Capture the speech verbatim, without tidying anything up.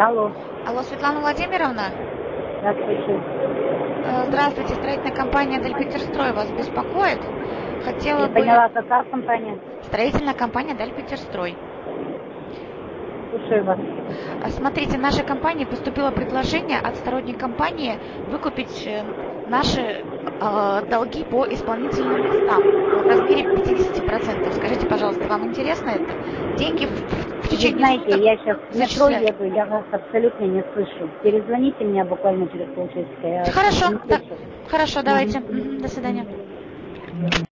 Алло. Алло, Светлана Владимировна? Здравствуйте. Э, Здравствуйте, строительная компания Дальпетерстрой вас беспокоит? Хотела Я бы... поняла, какая компания? Строительная компания Дальпетерстрой. Слушаю вас. А, Смотрите, нашей компании поступило предложение от сторонней компании выкупить э, наши э, долги по исполнительным листам в размере пятьдесят процентов. Скажите, пожалуйста, вам интересно это? Деньги в, в Вы течение знаете, суток я сейчас в метро зачисляют. еду, я вас абсолютно не слышу. Перезвоните мне буквально через полчасика, я вас Хорошо, не да, слышу. хорошо, давайте. Мгм. Мгм, до свидания.